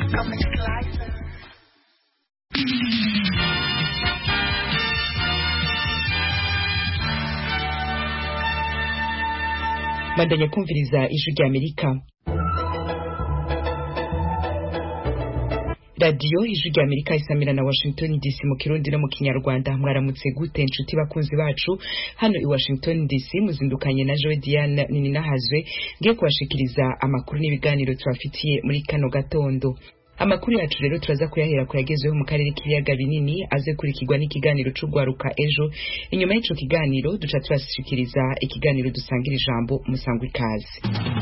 Mandanya kumviriza ijwi rya Amerika. Radio ijwi rya Amerika isamira na Washington DC mu Kirundi no mu Kinyarwanda. Mwaramutse gute nshuti bakunzi bacu hano i Washington DC, muzindukanye na Joe Diane nini nahazwe ngiye kubashikiriza amakuru n'ibiganiro tubafitiye muri kano gatondo. Amakuru yacu rero turaza kuyahera kuyagezeho mu karere k'ibiyaga binini, aze kurikirwa n'ikiganiro c'ugwaruka ejo. Inyuma y'ico kiganiro duca tubashikiriza ikiganiro dusangira ijambo musangwa ikaze.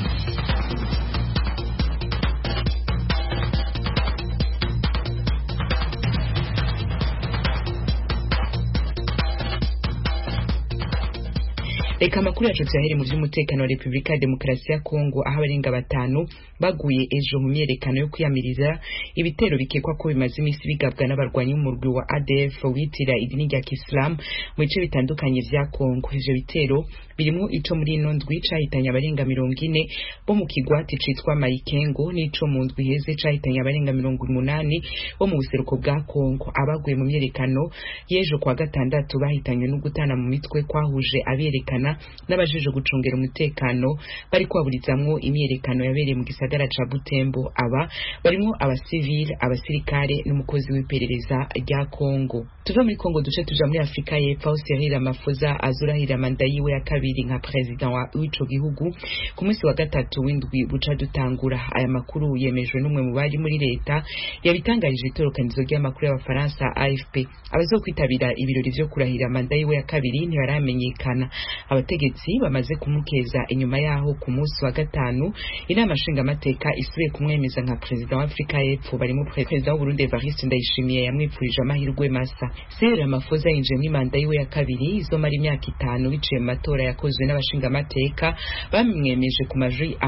Eka makuru yacu tuyahere mu vy'umutekano wa Republika ya Demokarasi ya Kongo, aho abarenga 5 baguye ejo mu myerekano yo kwiyamiriza ibitero bikekwa ko bimaze imisi bigabwa n'abarwanyi b'umurwi wa ADF witira idini rya Islam mu bice bitandukanye vya Kongo. Ivyo bitero birimo ico muri ino ndwi cahitanye abarenga 40 bo mu kigwati citwa Mayikengo, n'ico mu ndwi heze cahitanye abarenga 80 bo mu buseruko bwa Kongo. Abaguye mu myerekano yejo kwa gatandatu bahitanywe no gutana mu mitwe kwahuje aberekana n'abajeje gucungera umutekano bari kwaburizamwo imyerekano yabereye mu gisagara ca Butembo. Aba barimo abasivile, abasirikare n'umukozi w'iperereza rya Kongo. Tuva muri Kongo duce tuja muri Afrika y'Epfo, Cyril Ramaphosa azurahira manda yiwe ya kabiri nka president w'ico gihugu ku munsi wa gatatu w'indwi buca dutangura. Aya makuru yemejwe n'umwe mu bari muri leta yabitangarije itorokanizo ry'amakuru y'Abafaransa AFP. Abazokwitabira ibirori vyo kurahira manda yiwe ya kabiri ntibaramenyekana. Abategetsi bamaze kumukeza inyuma yaho ku munsi wa gatanu inama nshingamateka isubiye kumwemeza nka president wa Afrika y'Epfo. Barimo president w'u Burundi Evariste Ndayishimiye yamwipfurije amahirwe masa. Cyril Ramaphosa yinjiye muri manda yiwe ya kabiri izomara imyaka 5 biciye mu matora yakozwe n'abashingamateka bamwemeje ku majwi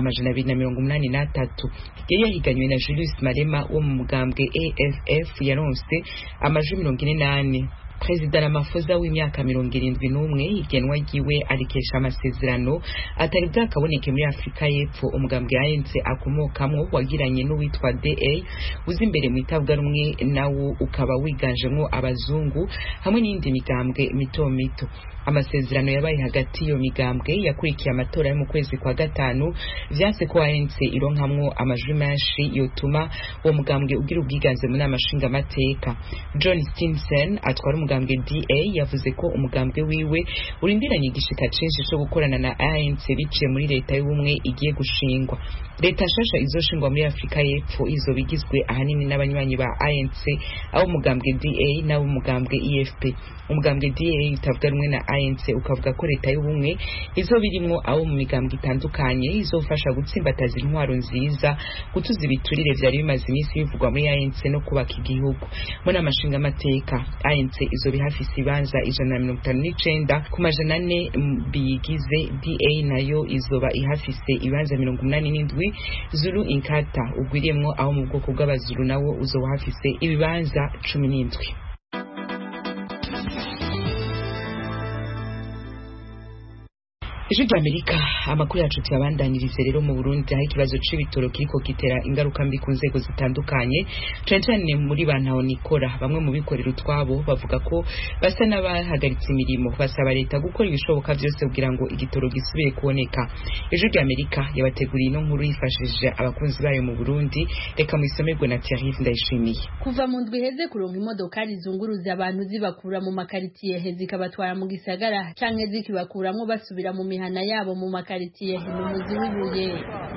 283. Yari yahiganywe na Julius Malema wo mu mugambwe AFF yaronse amajwi 48. President Ramaphosa w'imyaka 71 igenwa giwe arikesha amasezerano atari bwakaboneke muri Afrika y'Epfo. Umugambwe ANC akomokamwo wagiranye n'uwitwa DA uzi imbere mu itabwa rumwe nawo ukaba wiganjemwo abazungu hamwe n'indi migambwe mito mito. Amasezerano yabaye hagati yo migambwe yakurikiye amatora yo mu kwezi kwa gatanu vyase ko ANC ironkamwo amajwi menshi yotuma uwo mugambwe ugira ubwiganze mu namashinga amateka. John Stinson atwara umugambwe DA yavuze ko umugambwe wiwe urindiranye igishika cinshi cyo gukorana na ANC biciye muri leta y'ubumwe igiye gushingwa. Leta shasha izoshingwa muri Afrika y'Epfo izobigizwe ahanini n'abanywanyi ba ANC abo umugambwe DA n'abo umugambwe EFP. Umugambwe DA utavuga rumwe na ANC ukavuga ko leta y'ubumwe izobirimwo abo mu migambwe itandukanye izofasha gutsimbataza intwaro nziza, gutuza ibiturire vyari bimaze imisi bivugwa muri ANC no kubaka igihugu. Muna amashinga amateka ANC izobi hafise ibanza 159 ku majana 4 bigize. DA nayo izoba ihafise ibanza 87. Zulu Inkatha ugwiriyemwo abo mu bwoko bw'abazulu nawo uzoba hafise ibibanza 17. Ijwi rya Amerika amakuru yacu tuyabandanirize rero mu Burundi, aho ikibazo c'ibitoro kiriko kitera ingaruka mbi ku nzego zitandukanye cane muri bantaho nikora. Bamwe mu bikorera utwabo bavuga ko basa n'abahagaritse imirimo, basaba leta gukora ibishoboka byose kugira ngo igitoro gisubire kuboneka. Ijwi rya Amerika yabateguriye ino nkuru yifashishije abakunzi bayo mu Burundi. Reka mwisomerwe na Thierry Ndayishimiye. Kuva mu ndwi heze kuronka imodoka zizunguruza abantu zibakura mu makaritiye zikabatwara mu gisagara canke zikibakuramwo basubira mu mihana yabo mu makaritiye n'umuzi w'ibuye.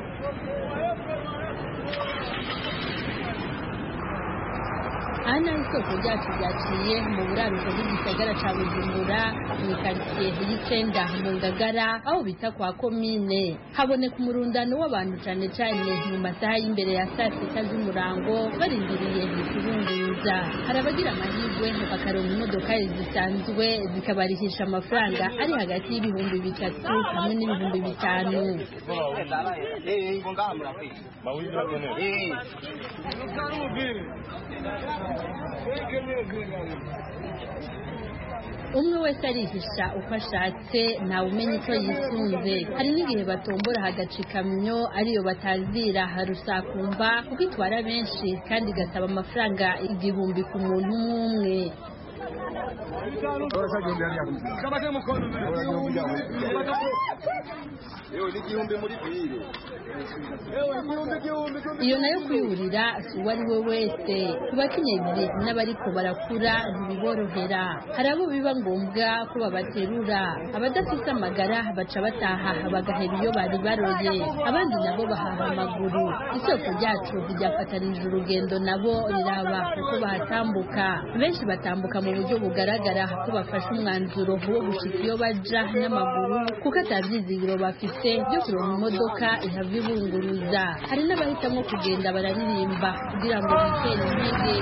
Ana isoko ryacu ryaciye mu buraruko bw'igisagara ca Bujumbura mu quartier y'Icenda mu Ngagara aho bita kwa komine. Haboneka umurundano w'abantu cane cane mu masaha y'imbere ya saa 6 z'umurango barindiriye ikirunguruza. Harabagira amahirwe bakaronka imodoka zisanzwe zikabarihisha amafaranga ari hagati y'ibihumbi 3 hamwe n'ibihumbi 5. umwe wese arihisha uko ashatse ntawe umenya icyo yisunze. Hari n'igihe batombora hagaca ikamyo ariyo batazira harusakumva kuko itwara benshi kandi igasaba amafaranga 1000 ku muntu umwe. Iyo nayo kuyurira si uwo ari we wese. Ku bakenyezi n'abariko barakura ntibiborohera. Hari abo biba ngombwa ko babaterura, abadafite amagara baca bataha bagahera iyo bari baroye, abandi nabo bahaha amaguru. Isoko ryacu ryafatanije urugendo nabo riraba kuko bahatambuka. Benshi batambuka mu buryo bugaragara ko bafashe umwanzuro wo gushika iyo baja n'amaguru kuko atavyizigiro bafise byo kuronka imodoka ihava ibunguruza. Hari n'abahitamo kugenda bararirimba kugira ngo bitere intege.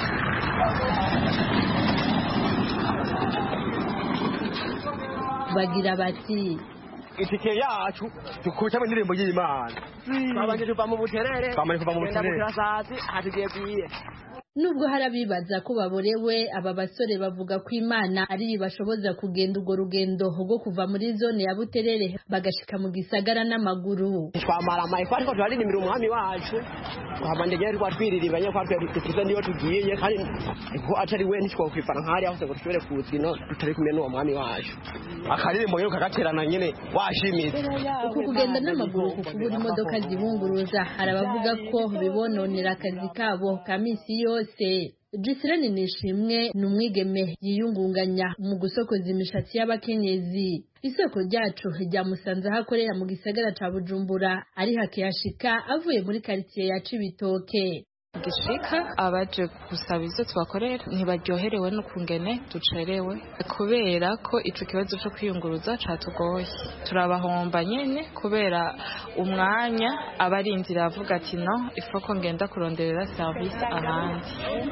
Bagira bati itike yacu tukutamo indirimbo y'Imana babanje tuva mu buterere kirasati hatigiye biye. Nubwo harabibaza ko baborewe, aba basore bavuga ko Imana ari bashoboza kugenda ugo rugendo rwo kuva muri zone ya Buterere bagashika mu gisagara n'amaguru. Twamara amaye ko ariko turarindira umwami wacu twabandegera twatwiriribanye kwa twese niyo tugiye kandi ko atari we ntitwokwifana nkari aho ngo dushobore kuzino tutari kumwe n'uwo mwami wacu. Akaririmbo rero kagaterana nyene washimitse. Uku kugenda n'amaguru kukubura imodoka zibunguruza harabavuga ko bibononera akazi kabo ka misi yose. Gisirani Nishimwe ni umwigeme yiyungunganya mu gusokoza imishatsi y'abakenyezi. Isoko ryacu ryamusanze aho akorera mu gisagara ca Bujumbura ari hakiyashika avuye muri quartier ya Cibitoke. Gishika abaje gusaba ivyo twakorera ntibaryoherewe n'ukungene ducerewe kubera ko ico kibazo cyo kwiyunguruza catugoye. Turabahomba nyene kubera umwanya abarindira avuga ati no ifoko ngenda kuronderera service ahandi.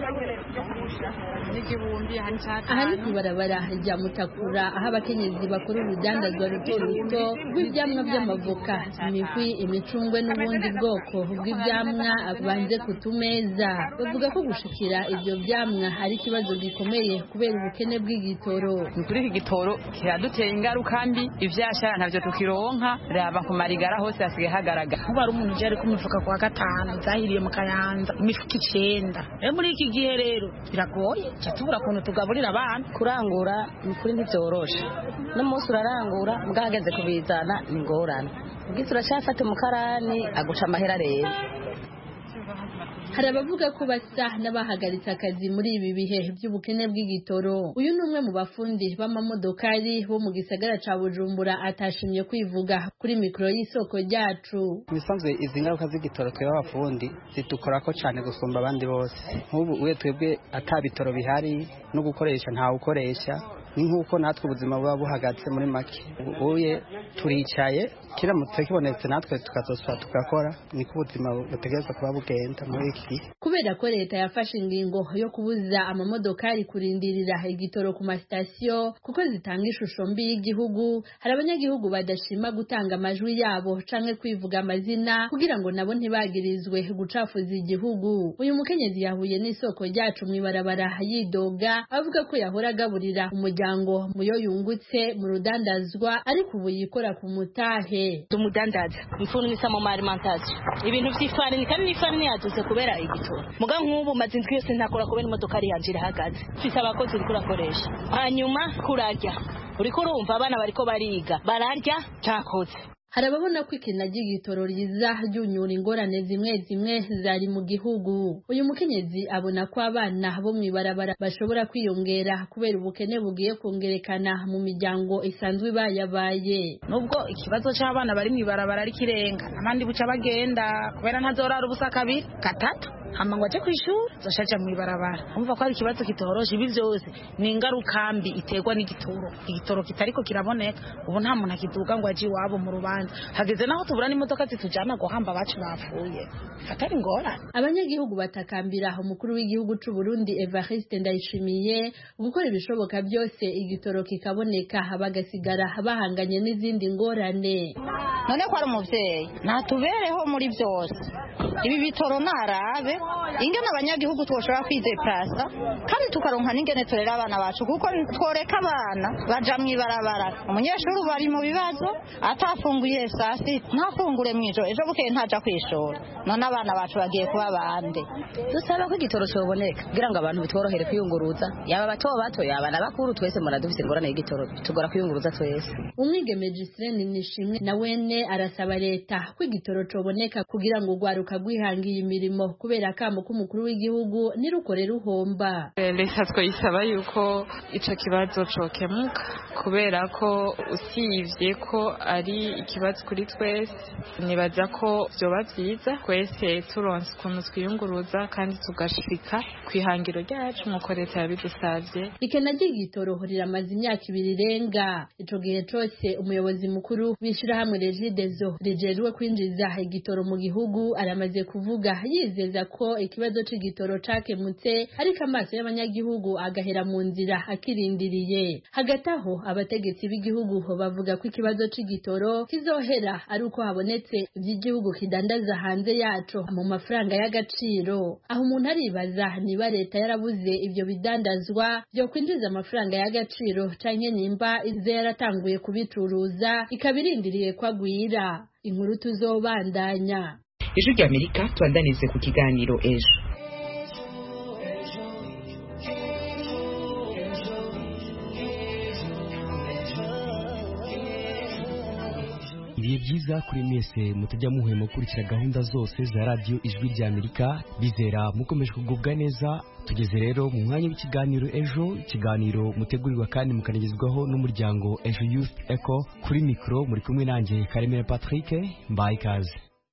Ahari kubarabara rya Mutakura aho abakenyezi bakora urudandazwa ruto ruto rw'ivyamwa by'amavoka, imihwi, imicungwe n'ubundi bwoko bw'ivyamwa banze kutumeza. Bavuga ko gushikira ivyo vyamwa hari ikibazo gikomeye kubera ubukene bw'igitoro. Kuri iki gitoro kiraduteye ingaruka mbi, ivyashara ntavyo tukironka, raba ku marigara hose hasigaye hagaragara. Kuba ari umuntu uje ku mifuka kwa 5 zahiriye mu Kayanza imifuka 9. Muri iki gihe rero biragoye cyatubura kuntu tugaburira abana. Kurangura ni kuri ntibyoroshe, n'umunsi urarangura mbwageze kubizana ni ngorane, ubwise urashafata umukarani aguca amahera rero. Hari abavuga ko basa n'abahagaritse akazi muri ibi bihe by'ubukene bw'igitoro. Uyu ni umwe mu bafundi b'amamodokari bo mu gisagara ca Bujumbura atashimye kwivuga kuri mikoro y'isoko ryacu. Bisanzwe izi ngaruka z'igitoro twebwe abafundi zidukorako cyane gusumba abandi bose. Nk'ubu twebwe atabitoro bihari no gukoresha ntawe ukoresha, ni nk'uko natwe ubuzima buba buhagaze muri make. Uye turicaye kiramutse kibonetse natwe tukazoswa tugakora, niko ubuzima butegerezwa kuba bugenda muri iki gihe. Kubera ko leta yafashe ingingo yo kubuza amamodokari kurindirira igitoro ku masitasiyo kuko zitanga ishusho mbi y'igihugu, hari abanyagihugu badashima gutanga amajwi yabo canke kwivuga amazina kugira ngo nabo ntibagirizwe gucafuza igihugu. Uyu mukenyezi yahuye n'isoko ryacu mwibarabara yidoga avuga ko yahora agaburira umuryango muyo yungutse mu rudandazwa ariko ubu yikora ku mutahe. Tumudandaza mfunu nisamo ma alimentation ibintu vy'ifarini kandi n'ifarini yaduze kubera igitoro. Muga nk'ubu mazindwi yose ntakora kubera imodoka ari yanjira hagaze mfise abakozi uri kurakoresha, hanyuma kurarya uriko urumva abana bariko bariga bararya cyakoze. Hari ababona ko ikinagi gitoro riza ryunyura ingorane zimwe zimwe zari mu gihugu. Uyu mukenyezi abona ko abana bo mwibarabara bashobora kwiyongera kubera ubukene bugiye kongerekana mu miryango isanzwe bayabaye. Nubwo ikibazo cy'abana bari mwibarabara ari kirenga, abandi buca bagenda kubera ntazorara ubusa 2 3 hama ngo aje kwishura zashaje mwibarabara. Umva ko ari ikibazo kitoroshe, ibi byose ni ingaruka mbi iterwa n'igitoro. Igitoro kitariko kiraboneka ubu nta muntu akiduga ngo aje iwabo mu rubanza. Hageze naho tubura n'imodoka zitujana guhamba bacu bapfuye. Atari ngorane. Abanyagihugu batakambira umukuru w'igihugu c'u Burundi Evariste Ndayishimiye gukora ibishoboka byose igitoro kikaboneka bagasigara bahanganye n'izindi ngorane. None ko ari umuvyeyi natubereho muri byose ibi bitoro narabe ingene abanyagihugu twoshobora kwideplasa kandi tukaronka n'ingene turera abana bacu kuko tworeka abana baja mw'ibarabara umunyeshuri bari mu bibazo atafunguye sasi ntafungure mw'ijoro ejo bukeye ntaja kwishora none abana bacu bagiye kuba bande. Dusaba ko igitoro cyoboneka kugira ngo abantu bitworohere kwiyunguruza yaba bato bato yaba n'abakuru twese muradufise ingorane y'igitoro tugora kwiyunguruza twese. Umwigeme Gislene Nishimwe na wene arasaba leta ko igitoro coboneka kugira ngo ugwaruka gwihangiye imirimo kubera kamo k'umukuru w'igihugu nirukore ruhomba. Leta twayisaba yuko ico kibazo cokemuka kubera ko usivye ko ari ikibazo kuri twese nibaza ko vyoba vyiza twese turonse ukuntu twiyunguruza kandi tugashika kwihangiro ryacu nk'uko leta yabidusavye. Ikena ry'igitoro riramaze imyaka 2 irenga. Ico gihe cose umuyobozi mukuru w'ishirahamwe Regideso rijejwe kwinjiza igitoro mu gihugu aramaze kuvuga yizeza ko ikibazo c'igitoro cakemutse ariko amaso y'abanyagihugu agahera mu nzira akirindiriye. Hagati aho abategetsi b'igihugu bavuga ko ikibazo c'igitoro kizohera ari uko habonetse ivy'igihugu kidandaza hanze yaco mu mafaranga y'agaciro. Aho umuntu aribaza niba leta yarabuze ivyo bidandazwa byo kwinjiza amafaranga y'agaciro canke nimba ize yaratanguye kubicuruza ikabirindiriye kwagwira. Inkuru tuzobandanya. Ijwi ry'Amerika twandanize ku kiganiro ejo. Ibihe byiza kuri mwese mutajya muhwema gukurikira gahunda zose za radio Ijwi ry'Amerika bizera mukomeje kugubwa neza. Tugeze rero mu mwanya w'ikiganiro ejo, ikiganiro mutegurirwa kandi mukanagezwaho n'umuryango Ejo Youth Echo. Kuri mikro muri kumwe nanjye Karemera Patrick mbaye ikaze.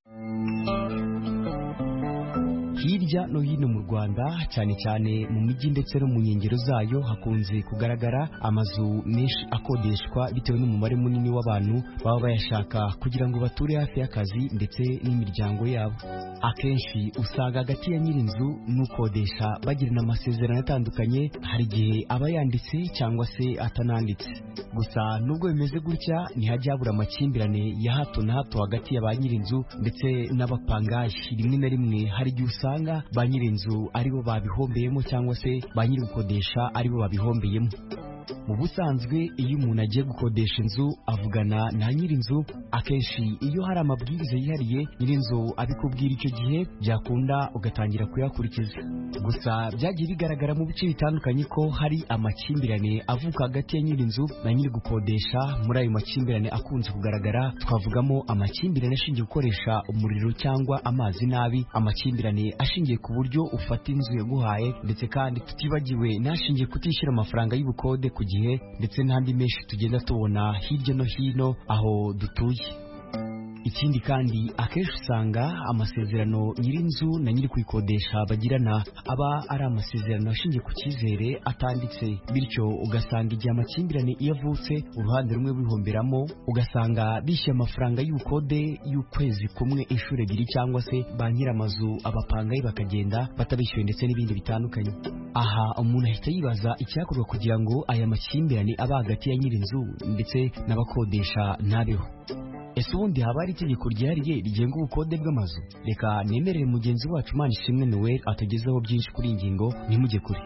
Hirya no hino mu Rwanda cyane cyane mu mijyi ndetse no mu nkengero zayo hakunze kugaragara amazu menshi akodeshwa bitewe n'umubare munini w'abantu baba bayashaka kugira ngo bature hafi y'akazi ndetse n'imiryango yabo. Akenshi usanga hagati ya nyirinzu n'ukodesha bagirana amasezerano atandukanye, hari igihe aba yanditse cyangwa se atananditse. Gusa nubwo bimeze gutya ntihajya habura amakimbirane ya hato na hato hagati ya ba nyirinzu ndetse n'abapangashi. Rimwe na rimwe hari igihe usanga ba nyirinzu aribo babihombeyemo cyangwa se ba nyiri gukodesha aribo babihombeyemo. Mu busanzwe iyo umuntu agiye gukodesha inzu avugana na nyirinzu, akenshi iyo hari amabwiriza yihariye nyirinzu abikubwira icyo gihe byakunda ugatangira kuyakurikiza. Gusa byagiye bigaragara mu bice bitandukanye ko hari amakimbirane avuka hagati ya nyirinzu na nyiri gukodesha. Muri ayo makimbirane akunze kugaragara twavugamo amakimbirane ashingiye gukoresha umuriro cyangwa amazi nabi, amakimbirane ashingiye ku buryo ufata inzu yaguhaye, ndetse kandi tutibagiwe n'ashingiye kutishyura amafaranga y'ubukode ku gihe, ndetse n'andi menshi tugenda tubona hirya no hino aho dutuye. Ikindi kandi akenshi usanga amasezerano nyirinzu na nyiri kuyikodesha bagirana aba ari amasezerano ashingiye ku cyizere atanditse, bityo ugasanga igihe amakimbirane iyo avutse uruhande rumwe bihomberamo, ugasanga bishyuye amafaranga y'ubukode y'ukwezi kumwe inshuro 2 cyangwa se ba nyiramazu abapangayi bakagenda batabishyuye ndetse n'ibindi bitandukanye. Aha umuntu ahita yibaza icyakorwa kugira ngo aya makimbirane aba hagati ya nyirinzu ndetse n'abakodesha ntabeho. Ese ubundi haba hari itegeko ryihariye rigenga ubukode bw'amazu? Reka nemerere mugenzi wacu Manishimwe Noel atugezeho byinshi kuri iyi ngingo, ntimujye kure.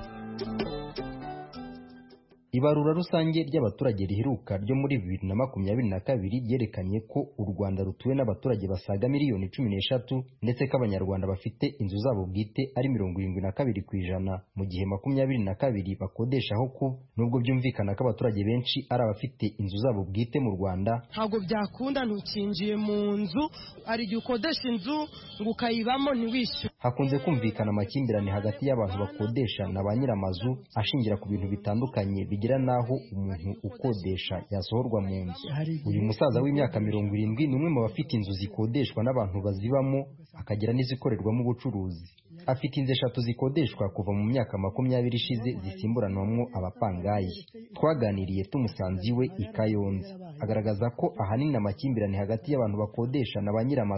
Ibarura rusange ry'abaturage riheruka ryo muri 2022 ryerekanye ko u Rwanda rutuwe n'abaturage basaga miliyoni 13 ndetse ko abanyarwanda bafite inzu zabo bwite ari 72%, mu gihe 22 bakodeshaho kuba. Nubwo byumvikana ko abaturage benshi ari abafite inzu zabo bwite mu Rwanda, ntago byakunda ntukinjiye mu nzu ari igihe ukodesha inzu ngo ukayibamo ntiwishyure. Hakunze kumvikana amakimbirane hagati y'abantu bakodesha na ba nyiramazu ashingira ku bintu bitandukanye bigira naho umuntu ukodesha yasohorwa mu nzu. Uyu musaza w'imyaka 70 ni umwe mu bafite inzu zikodeshwa n'abantu bazibamo, akagira n'izikorerwamo ubucuruzi. Afite inzu 3 zikodeshwa kuva mu myaka 20 ishize zisimburanwamo abapangayi. Twaganiriye tumusanze iwe i Kayonza, agaragaza ko ahanini amakimbirane hagati y'abantu bakodesha na ba nyiramazu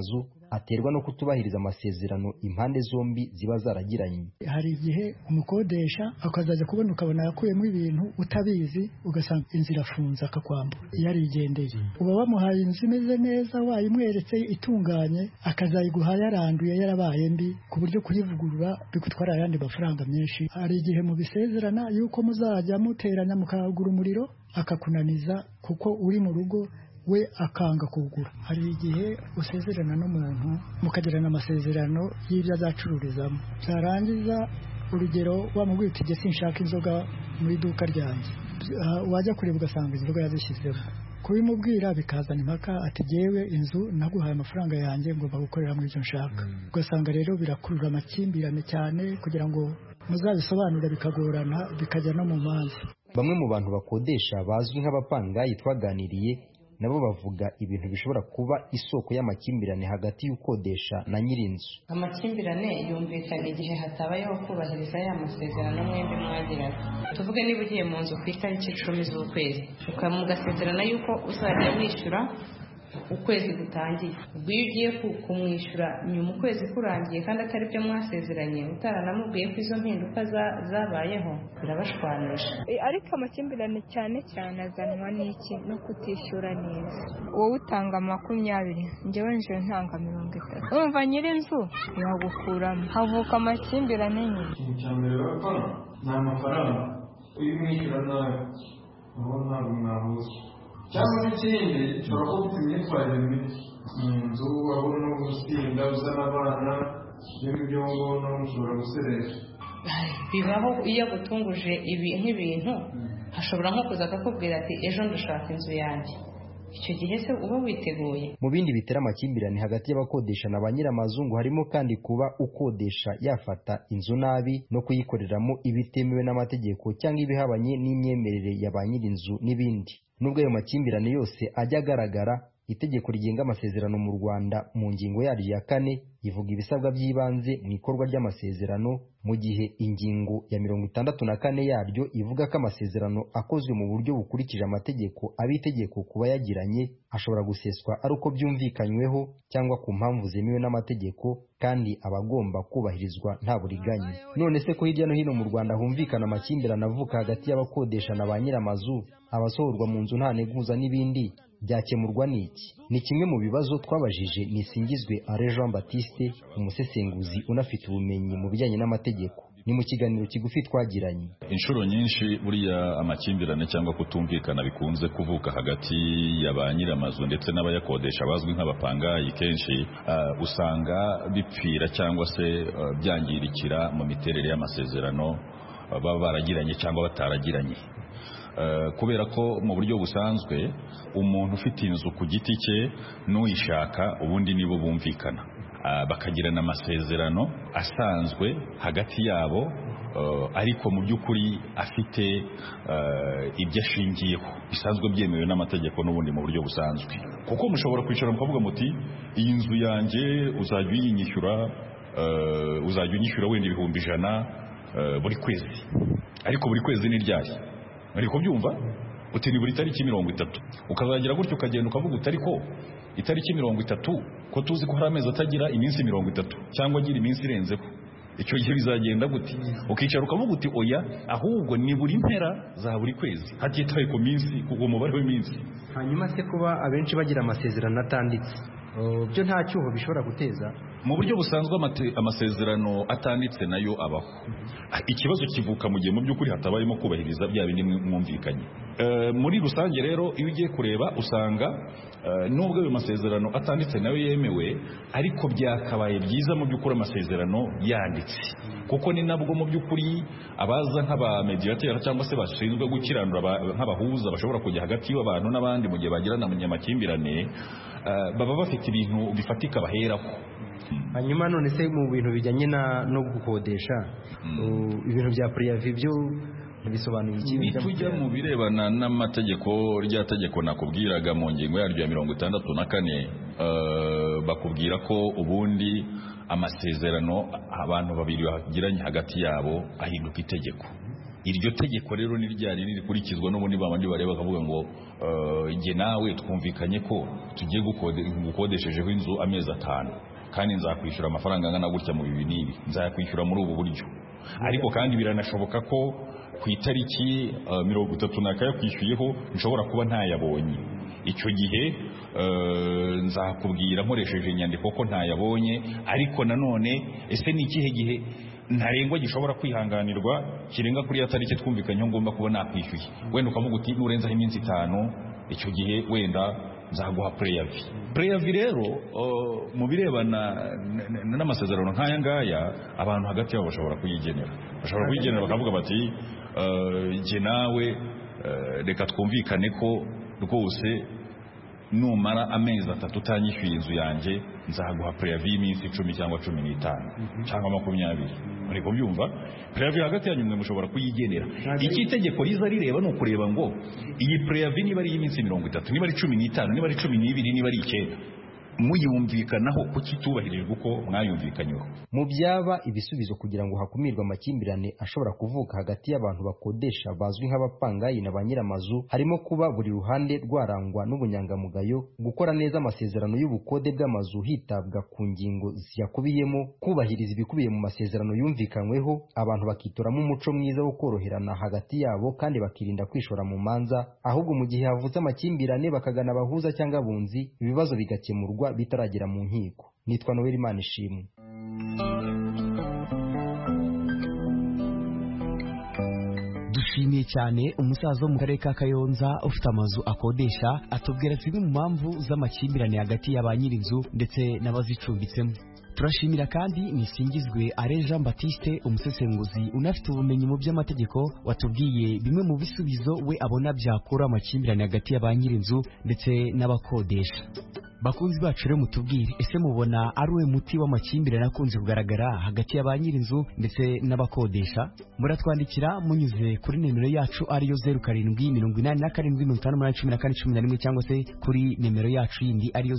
aterwa no kutubahiriza amasezerano impande zombi ziba zaragiranye. Hari igihe umukodesha akazaza kubona ukabona yakuyemo ibintu utabizi ugasanga inzira afunze akakwambura yarigendeye. Uba wamuhaye inzu imeze neza wayimweretse itunganye akazayiguha yaranduye yarabaye mbi ku buryo kuyivugurura bigutwara ayandi mafaranga menshi. Hari igihe mu bisezerana yuko muzajya muteranya mukagura umuriro akakunaniza kuko uri mu rugo we akanga kugura. Hari igihe usezerana n'umuntu mukagirana amasezerano y'ibyo azacururizamo, byarangiza urugero wamubwira uti jye sinshaka inzoga mu iduka ryanjye, wajya kureba ugasanga inzoga yazishyizemo, kubimubwira bikazana impaka ati jyewe inzu naguhaye amafaranga yanjye ngomba gukorera muri ibyo nshaka. Ugasanga rero birakurura amakimbirane cyane kugira ngo muzabisobanure bikagorana bikajya no mu manza. Bamwe mu bantu bakodesha bazwi nk'abapangayi twaganiriye nabo bavuga ibintu bishobora kuba isoko y'amakimbirane hagati y'ukodesha na nyirinzu. Amakimbirane yumvikana igihe hatabayeho kubahiriza ya masezerano mwembi mwagiranye. Tuvuge niba ugiye mu nzu ku itariki 10 z'ukwezi mugasezerana yuko uzajya mwishyura ukwezi gutangiye. Ubwo iyo ugiye kumwishyura nyuma ukwezi kurangiye kandi atari byo mwasezeranye utaranamubwiye ko izo mpinduka zabayeho birabashwanisha. Ariko amakimbirane cyane cyane azanwa n'iki no kutishyura neza. Wowe utanga 20 njyewe nje ntanga 30. Urumva nyirinzu yagukuramo havuka amakimbirane nyine. Cyambere bapfa nta mafaranga uyimwishyura nawe ubu ntabwo mwahuza. Cyangwa n'ikindi ushobora kuba ufite imyitwarire mibi mu nzu wabona no gusinda uzana abana n'ibyo ngibyo mushobora guseresha. Bibaho iyo gutunguje nk'ibintu hashobora nko kuza akakubwira ati ejo ndashaka inzu yanjye. Icyo gihe se uba witeguye. Mu bindi bitera amakimbirane hagati y'abakodesha na ba nyir'amazungu harimo kandi kuba ukodesha yafata inzu nabi no kuyikoreramo ibitemewe n'amategeko cyangwa ibihabanye n'imyemerere ya ba nyir'inzu n'ibindi. Nubwo ayo makimbirane yose ajya agaragara, itegeko rigenga amasezerano mu Rwanda mu ngingo yaryo ya 4 ivuga ibisabwa by'ibanze mu ikorwa ry'amasezerano, mu gihe ingingo ya 64 yaryo ivuga ko amasezerano akozwe mu buryo bukurikije amategeko abitegeko kuba yagiranye ashobora guseswa ari uko byumvikanyweho cyangwa ku mpamvu zemewe n'amategeko kandi abagomba kubahirizwa nta buriganya. None se ko hirya no hino mu Rwanda humvikana amakimbirane avuka hagati y'abakodesha na ba nyir'amazu, abasohorwa mu nzu nta neguza n'ibindi, byakemurwa n'iki? Ni kimwe mu bibazo twabajije Nisingizwe Alain Jean Baptiste, umusesenguzi unafite ubumenyi mu bijyanye n'amategeko. Ni mu kiganiro kigufi twagiranye. Inshuro nyinshi buriya amakimbirane cyangwa kutumvikana bikunze kuvuka hagati ya ba nyir'amazu ndetse n'abayakodesha bazwi nk'abapangayi, kenshi usanga bipfira cyangwa se byangirikira mu miterere y'amasezerano baba baragiranye cyangwa bataragiranye. Kubera ko mu buryo busanzwe umuntu ufite inzu ku giti cye n'uyishaka ubundi nibo bumvikana, bakagirana amasezerano asanzwe hagati yabo, ariko mu by'ukuri afite ibyo ashingiyeho bisanzwe byemewe n'amategeko n'ubundi mu buryo busanzwe. Kuko mushobora kwicara mukavuga muti iyi nzu yanjye uzajya uyinyishyura, uzajya unyishyura wenda 100 buri kwezi, ariko buri kwezi ni ryari? Ariko byumva uti ni buri tariki 30, ukazagira gutyo ukagenda ukavuga uti ariko itariki 30 ko tuzi ko hari amezi atagira iminsi 30 cyangwa agira iminsi irenzeho, icyo gihe bizagenda gute? Ukicara ukavuga uti oya, ahubwo ni buri mpera za buri kwezi hatitaye ku minsi, kuko umubare w'iminsi. Hanyuma se kuba abenshi bagira amasezerano atanditse, byo nta cyuho bishobora guteza? Mu buryo busanzwe amasezerano atanditse nayo abaho. Ikibazo kivuka mu gihe mu by'ukuri hatabayemo kubahiriza bya bindi mwumvikanye. Muri rusange rero iyo ugiye kureba usanga nubwo ayo masezerano atanditse nayo yemewe, ariko byakabaye byiza mu by'ukuri amasezerano yanditse, kuko ni nabwo mu by'ukuri abaza nk'abamediateri cyangwa se bashinzwe gukiranura nk'abahuza bashobora kujya hagati y'abantu n'abandi mu gihe bagirana amakimbirane, baba bafite ibintu bifatika baheraho. Hanyuma none se mu bintu bijyanye no gukodesha, ibintu bya priyavi byo bisobanuye iki? Tujya mu birebana n'amategeko, rya tegeko nakubwiraga mu ngingo yaryo ya 64, bakubwira ko ubundi amasezerano abantu babiri bagiranye hagati yabo ahinduka itegeko. Iryo tegeko rero ni ryari rikurikizwa n'ubundi babandi bareba bakavuga ngo nge nawe twumvikanye ko tugiye gukodeshejeho inzu amezi 5. kandi nzakwishyura amafaranga angana gutya mu bibi n'ibi, nzayakwishyura muri ubu buryo. Ariko kandi biranashoboka ko ku itariki 30 nakayakwishyuyeho nshobora kuba ntayabonye. Icyo gihe nzakubwira nkoresheje inyandiko ko ntayabonye, ariko nanone ese ni ikihe gihe ntarengwa gishobora kwihanganirwa kirenga kuri ya tariki twumvikanyeho ngomba kuba nakwishyuye. Wenda ukavuga uti nurenzaho iminsi 5, icyo gihe wenda nzaguha preavi rero mu birebana n'amasezerano nk'aya ngaya abantu hagati yabo bashobora kuyigenera bakavuga bati jye nawe reka twumvikane ko rwose numara amezi 3 utanyishyuye inzu yanjye nzaguha preavi y'iminsi 10 cyangwa 15 cyangwa 20. ariko byumva preavi hagati yanyu mwe mushobora kuyigenera. Iki itegeko riza rireba no kureba ngo iyi preavi niba ari y'iminsi 30, niba ari 15, niba ari 12, niba ari 9, muyumvikanaho kuki tubahirijwe uko mwayumvikanyeho. Mu byaba ibisubizo kugira ngo hakumirwe amakimbirane ashobora kuvuka hagati y'abantu bakodesha bazwi nk'abapangayi na ba nyiramazu, harimo kuba buri ruhande rwarangwa n'ubunyangamugayo, gukora neza amasezerano y'ubukode bw'amazu hitabwa ku ngingo ziyakubiyemo, kubahiriza ibikubiye mu masezerano yumvikanyweho, abantu bakitoramo umuco mwiza wo koroherana hagati yabo kandi bakirinda kwishora mu manza, ahubwo mu gihe havutse amakimbirane bakagana abahuza cyangwa abunzi, ibibazo bigakemurwa bitaragera mu nkiko. Nitwa Noel Manishimwe. Dushimiye cyane umusaza wo mu karere ka Kayonza ufite amazu akodesha, atubwira zimwe mu mpamvu z'amakimbirane hagati y'abanyirinzu ndetse n'abazicumbitsemo. Turashimira kandi Nisingizwe Alain Jean Baptiste, umusesenguzi unafite ubumenyi mu by'amategeko, watubwiye bimwe mu bisubizo we abona byakora amakimbirane hagati y'abanyirinzu ndetse n'abakodesha. Bakunzi bacu rero mutubwire, ese mubona ari we muti w'amakimbirane akunze kugaragara hagati y'abanyirinzu ndetse n'abakodesha? Muratwandikira munyuze kuri nimero yacu ariyo 0787581411 cyangwa se kuri nimero yacu yindi ariyo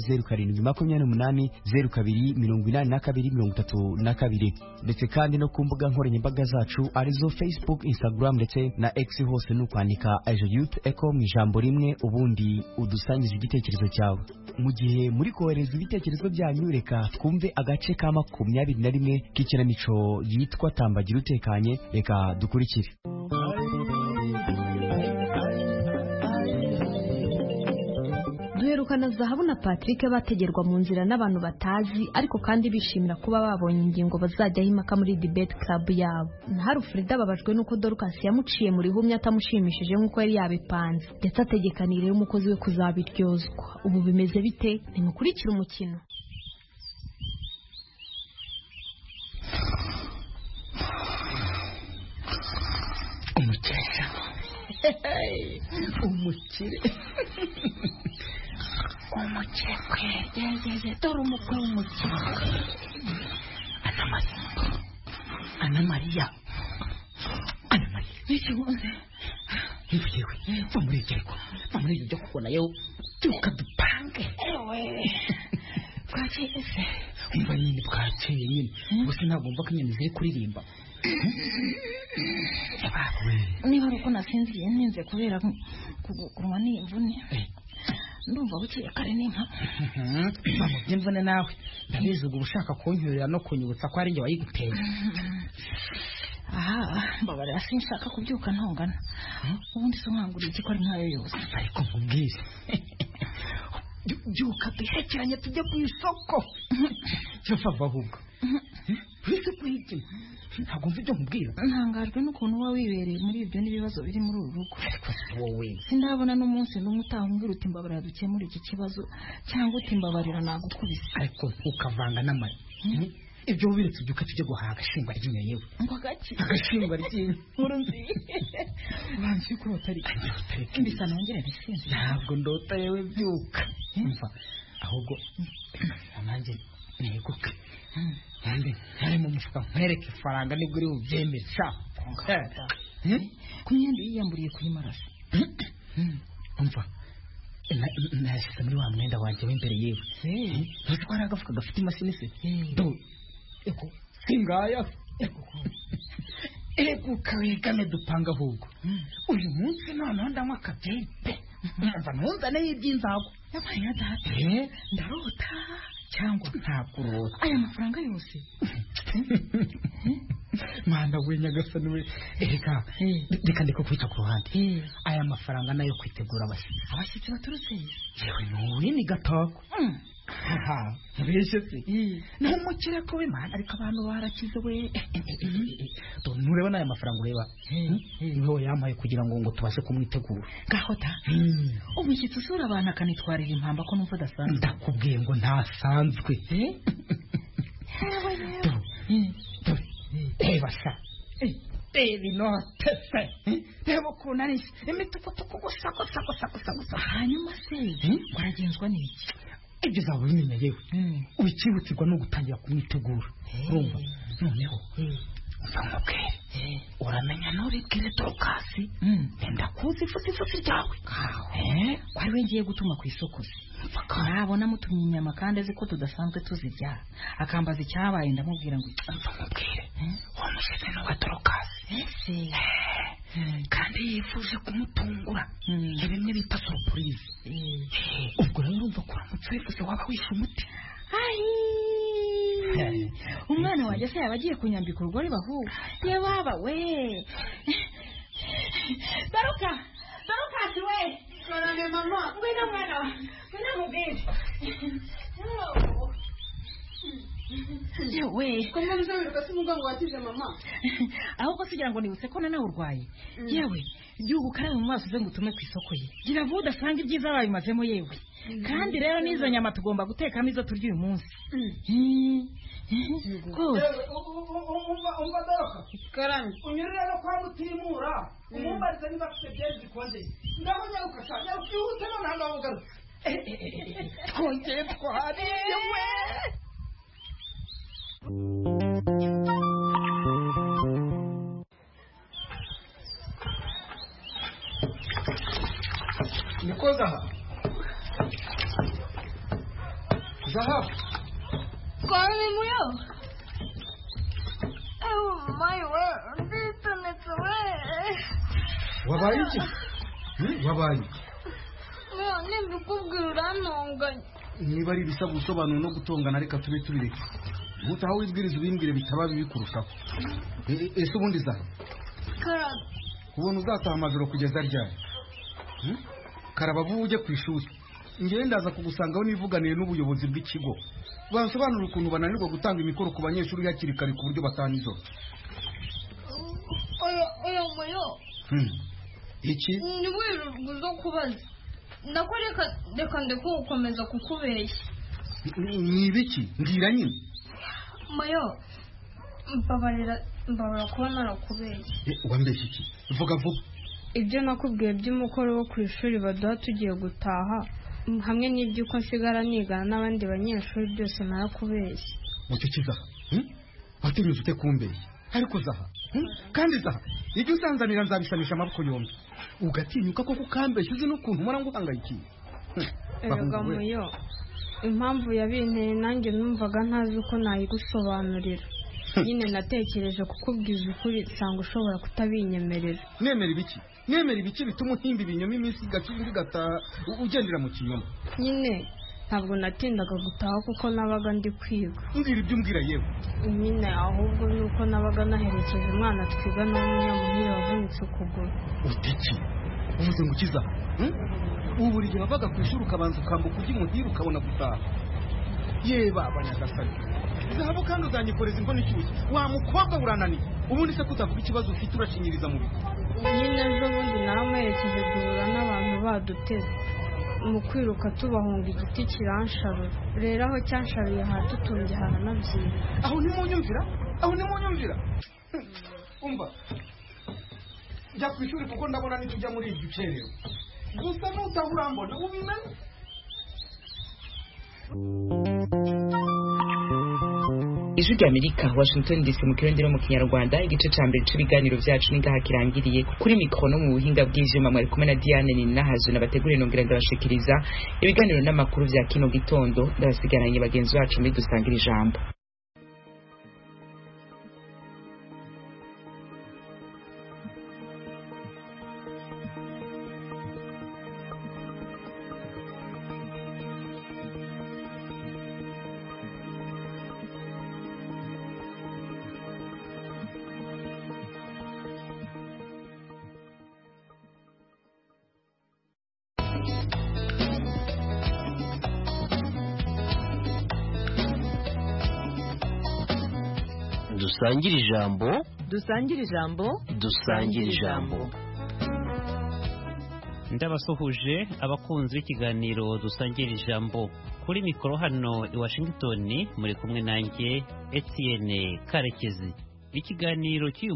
0728028232, ndetse kandi no ku mbuga nkoranyambaga zacu arizo Facebook, Instagram ndetse na X, hose nukwandika Ejo Youth Echo mu ijambo rimwe, ubundi udusangiza igitekerezo cyawe. Mu gihe muri kohereza ibitekerezo byanyu, reka twumve agace ka 21 k'ikinamico yitwa Tambagira utekanye. Reka dukurikire. Duherukana Zahabu na Patrick bategerwa mu nzira n'abantu batazi, ariko kandi bishimira kuba babonye ingingo bazajyaho impaka muri debate club yabo. Naharu Frida babajwe nuko Dorcas yamuciye muri humye atamushimishije nk'uko yari yabipanze, ndetse ategekanira umukozi we kuzabiryozwa. Ubu bimeze bite? Nimukurikira umukino. Umukire kwe yeye dore umukwe w'umukire. Ana Maria n'ikibuze yewe muri ibyo kubona yo tuka dupange bwakeye se umva nyine bwakeye nyine gusa ntabwo mva ko inyoni ziri kuririmba. Niba uko nasinziye ntinze kubera kunywa n'imvune, ndumva bukeye kare n'inka. Imvune nawe ndabizi ubwo ushaka kunyurira no kunyibutsa ko ari njye wayiguteye. Mbabarira sinshaka kubyuka ntongana, ubundi se nkanguriye iki ko ari nkayo yose. Ariko nkubwire byuka duhekeranye tujye ku isoko. Cyova ahubwo wese kuhigina ntabwo mva ibyo nkubwira. Ntangajwe n'ukuntu uba wibereye muri ibyo n'ibibazo biri muri uru rugo. Ariko wowe sindabona n'umunsi n'umwe utahumbira uti mbabarira dukemura iki kibazo, cyangwa uti mbabarira nagukubise. Ariko ntukavanga n'amari. Ibyo ubiretse ubyuka tujye guhaha agashingwa ry'inyo yewe. Ngo gaki agashingwa ry'inyo nkuru nzi ubanze ko utari mbisa nongere bisinzi. Ntabwo ndota yewe byuka umva ahubwo nanjye neguke hari mu mufuka nkwereke ifaranga nibwo uri bubyemere sha ku myenda yiyamburiye kuri marasi. Umva nashyize muri wa mwenda wanjye w'imbere yewe ntutwara agafuka gafite imashini se do eko singaya eko kawegame dupanga ahubwo uyu munsi noneho ndanywa akabyeri pe umva ntunzane y'iby'inzago yabaye data ndarota cyangwa ntabwo urota aya mafaranga yose mwana we nyagasani we reka ndiko kwita ku ruhande aya mafaranga nayo kwitegura abashyitsi baturutse yewe nuye ni gatako mbese se n'umukire ko we mana ariko abantu barakize we ntureba n'aya mafaranga ureba niho yampaye kugira ngo tubashe kumwitegura ngaho ta umushyitsi usura abantu akanitwarira impamba ko numva adasanzwe ndakubwiye ngo ntasanzwe reba sa reba inote se reba ukuntu ari imitukutuku gusa hanyuma se waragenzwa n'iki ibyo uzaba ubimenya yewe ubikibutirwa no gutangira kumwitegura urumva noneho uzamubwire uramenya nturibwire dorokasi wenda kuzi ifusi ryawe wari we ngiye gutuma ku isoko se nabona mutumye inyama kandi azi ko tudasanzwe tuzirya akambaza icyabaye ndamubwira ngo uzamubwire wamushyize n'uwa dorokasi kandi yifuje kumutungura bimwe bita surprise ubwo rero urumva ko uramutse wifuze waba wishe umuti umwana wanjye se yaba agiye kunyambika urugori bahu ye baba we dorokasi we karame mama ngwino mwana ngwino mubwire yewe ko muri zabiruka se umugongo watije mama ahubwo kugira ngo nibutse ko nawe urwaye yewe igihugu karabe mu maso uze ngo utume ku isoko ye gira vuba udasanga ibyiza babimazemo yewe kandi rero n'izo nyama tugomba gutekamo izo turya uyu munsi rwose umva doroka karame unyurire no kwa mutimura umumbarize niba afite byeri zikonjeye ndaho nyaruka cyane ukihute none hano ugaruka twongeye twariye we niko Zaha kwani muyo mayi we nditonetse we wabaye iki wabaye muyo nimbikubwira urantonganya niba ari ibisaba gusobanura no gutongana reka tube tubireke utaha wibwiriza ubimbwire bitaba bibi kurushaho ese ubundi Zaha karaba ubona uzataha amajoro kugeza ryari karaba vuba ujye ku ishuri ngewe ndaza kugusangaho nivuganiye n'ubuyobozi bw'ikigo bansobanura ukuntu bananirwa gutanga imikoro ku banyeshuri hakiri kare ku buryo batana ijoro oya muyo iki ntiwirirwe uzo kubaza nako reka ndeko gukomeza kukubeshya ni ibiki mbwira nyine muyo mbabarira kuba narakubeshya wambeshya iki vuga vuba ibyo nakubwiye by'umukoro wo ku ishuri baduha tugiye gutaha hamwe n'iby'uko nsigara nigana n'abandi banyeshuri byose narakubeshya mucyo kizaha watinyuze ute kumbeshya ariko Zaha kandi Zaha ibyo usanzanira nzabisamisha amaboko yombi ugatinyuka ko kukambeshya uzi n'ukuntu mpora nguhangayikiye erega muyo impamvu yabinteye nanjye numvaga ntazi uko nayigusobanurira nyine natekereje kukubwiza ukuri nsanga ushobora kutabinyemerera nemera ibiki bituma uhimba ibinyoma iminsi igacunga igataha ugendera mu kinyoma nyine ntabwo natindaga gutaha kuko nabaga ndi kwiga mbwira ibyo umbwira yewe nyine ahubwo nuko nabaga naherekeje umwana twiga n'umunyamuhire wavunitse ukuguru utiki uvuze ngo ukiza ubu buri gihe wavaga ku ishuri ukabanza ukambuka ujya imuhira ukabona gutaha yeba abanyagasani Zahabu kandi uzanyikoreza imboni cyushye wa mukobwa urananiye ubundi se kutavuga ikibazo ufite urashinyiriza mu bigo nyine ejo bundi naramuherekeje duhura n'abantu baduteze mu kwiruka tubahunga igiti kiransharura rero aho cyansharuye hatutumbye haranabyiba aho nimunyumvira umva jya ku ishuri kuko ndabona nitujya muri iryo ucerewe gusa nutaha urambona ubimenye ijwi ry'Amerika Washington DC mu kirundi no mu kinyarwanda igice ca mbere c'ibiganiro vyacu ningaha kirangiriye kuri mikro no mu buhinga bw'ivyuma mwari kumwe na Diane Ninahazo nabateguriye nongera ndabashikiriza ibiganiro n'amakuru vya kino gitondo ndabasigaranye bagenzi bacu muri dusangira ijambo. dusangire ijambo dusangire ijambo. ndabasuhuje abakunzi b'ikiganiro dusangira ijambo. Kuri mikoro hano i Washington muri kumwe nanjye Etienne Karekezi. Ikiganiro